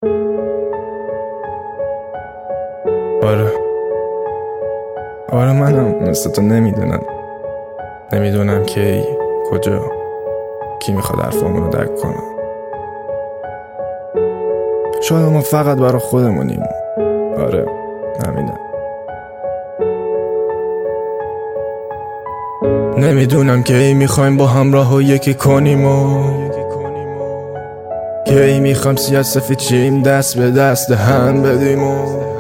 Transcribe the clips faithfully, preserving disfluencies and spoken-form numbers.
آره آره منم مثل تو نمیدونم نمیدونم کی کجا کی میخواد حرفامونو درک کنه. شاید ما فقط برای خودمونیم. آره همینه. نمیدونم کی میخوایم با همراه و یکی کنیم و کی میخوایم سیاه سفید چیم دست به دست هم بدیم و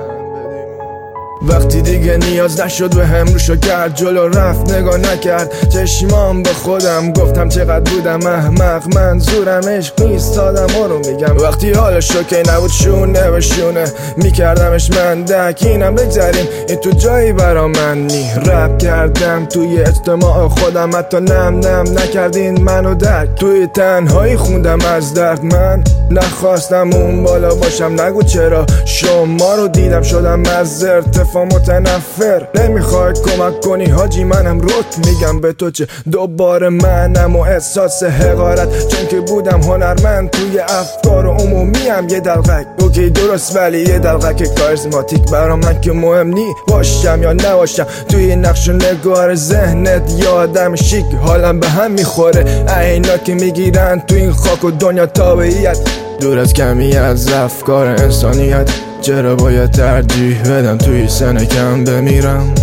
وقتی دیگه نیاز نشد به هم روشو کرد جلو رفت نگاه نکرد چشمام به خودم گفتم چقدر بودم احمق منظورم عشق نیست آدما رو میگم وقتی حالش اوکی نبود شونه به شونه میکردمش من دک اینم بگذاریم این تو جایی برا من نی رپ کردم توی اجتماع خودم حتی نم نم نکردین منو درک توی تنهایی خوندم از درد من نخواستم اون بالا باشم نگو چرا شما رو دیدم شدم از ارتفاع متنفر نمیخوای کمک کنی حاجی منم رک میگم به تو چه دوباره منم و احساس حقارت چون که بودم هنرمند توی افکار عمومیم یه دلغک اوکی درست ولی یه دلغک کاریزماتیک برا من که مهم نی باشم یا نباشم توی نقش و نگار ذهنت یا آدم شیک حالم به هم میخوره اینا که میگیرن تو این خاک و دنیا تابعیت دور از کمی از افکار انسانیت چرا باید ترجیح بدم توی سن کم بمیرم.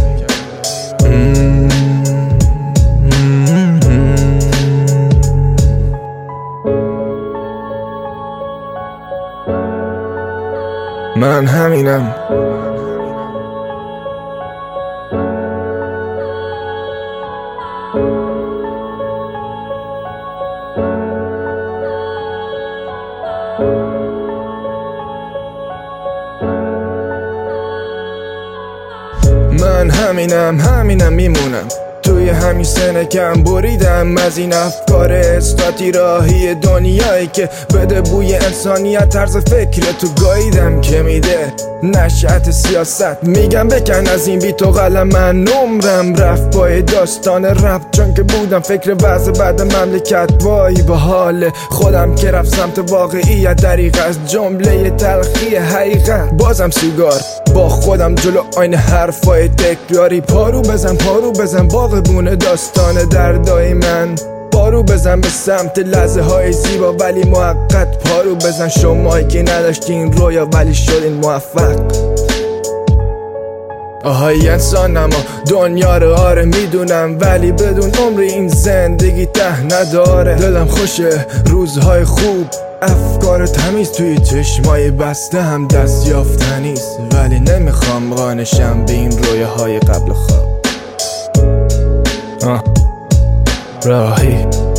من همینم. من همینم همینم میمونم توی همین سن کم بریدم از این افکار استاتی راهی دنیایی که بده بوی انسانیت طرز فکر تو گاییدم که میده نشأت سیاست میگم بکن از این بیت و قلم من نمرم رفت پای داستان رفت چون که بودم فکر وضع بعد مملکت وای به حال خودم که رفت سمت واقعیت دریغ از جمله تلخی حقیقت بازم سیگار با خودم جلو آینه حرفای تکراری پارو بزن پارو بزن باغ بونه داستان دردای من پارو بزن به سمت لحظه های زیبا ولی موقت پارو بزن شمایی که نداشتین رویا ولی شدین موفق آهای انسان اما دنیا رو آره میدونم ولی بدون عمری این زندگی ته نداره دلم خوشه روزهای خوب افکار تمیز توی چشمای بسته هم دست یافتنیست ولی نمیخوام قانشم به این رویاهای قبل خواب آه راهی